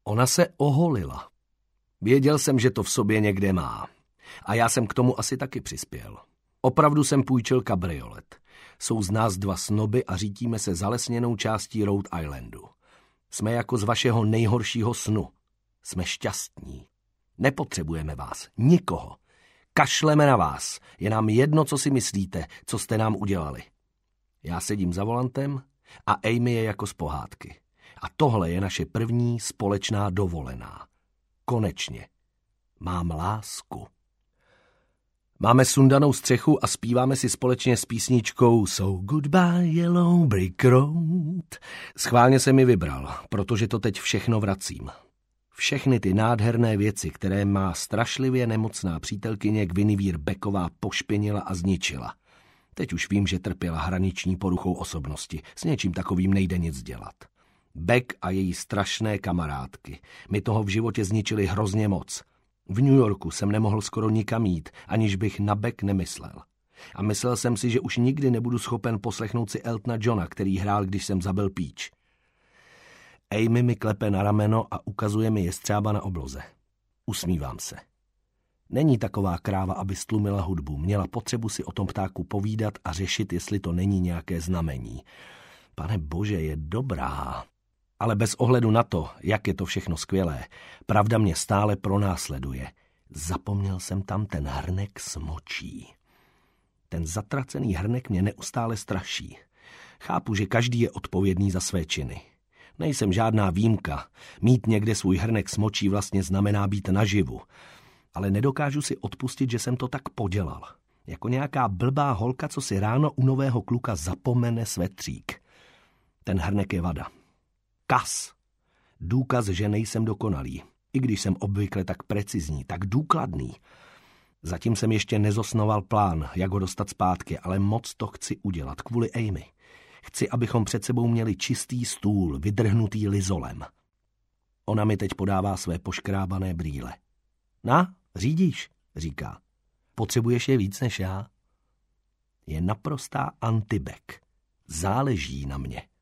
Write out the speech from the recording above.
Ona se oholila. Věděl jsem, že to v sobě někde má. A já jsem k tomu asi taky přispěl. Opravdu jsem půjčil kabriolet. Jsou z nás dva snoby a řítíme se zalesněnou částí Rhode Islandu. Jsme jako z vašeho nejhoršího snu. Jsme šťastní. Nepotřebujeme vás. Nikoho. Kašleme na vás. Je nám jedno, co si myslíte, co jste nám udělali. Já sedím za volantem a Amy je jako z pohádky. A tohle je naše první společná dovolená. Konečně. Mám lásku. Máme sundanou střechu a zpíváme si společně s písničkou So Goodbye Yellow Brick Road. Schválně se mi vybral, protože to teď všechno vracím. Všechny ty nádherné věci, které má strašlivě nemocná přítelkyně Guinevere Becková pošpinila a zničila. Teď už vím, že trpěla hraniční poruchou osobnosti. S něčím takovým nejde nic dělat. Beck a její strašné kamarádky mi toho v životě zničili hrozně moc. V New Yorku jsem nemohl skoro nikam jít, aniž bych na Beck nemyslel. A myslel jsem si, že už nikdy nebudu schopen poslechnout si Eltona Johna, který hrál, když jsem zabil Peach. Amy mi klepe na rameno a ukazuje mi jestřába na obloze. Usmívám se. Není taková kráva, aby stlumila hudbu. Měla potřebu si o tom ptáku povídat a řešit, jestli to není nějaké znamení. Pane bože, je dobrá. Ale bez ohledu na to, jak je to všechno skvělé, pravda mě stále pronásleduje. Zapomněl jsem tam ten hrnek smočí. Ten zatracený hrnek mě neustále straší. Chápu, že každý je odpovědný za své činy. Nejsem žádná výjimka. Mít někde svůj hrnek smočí vlastně znamená být naživu. Ale nedokážu si odpustit, že jsem to tak podělal. Jako nějaká blbá holka, co si ráno u nového kluka zapomene svetřík. Ten hrnek je vada. Kas. Důkaz, že nejsem dokonalý. I když jsem obvykle tak precizní, tak důkladný. Zatím jsem ještě nezosnoval plán, jak ho dostat zpátky, ale moc to chci udělat kvůli Amy. Chci, abychom před sebou měli čistý stůl, vydrhnutý lizolem. Ona mi teď podává své poškrábané brýle. Na, řídíš, říká. Potřebuješ je víc než já? Je naprostá anti-Beck. Záleží na mě.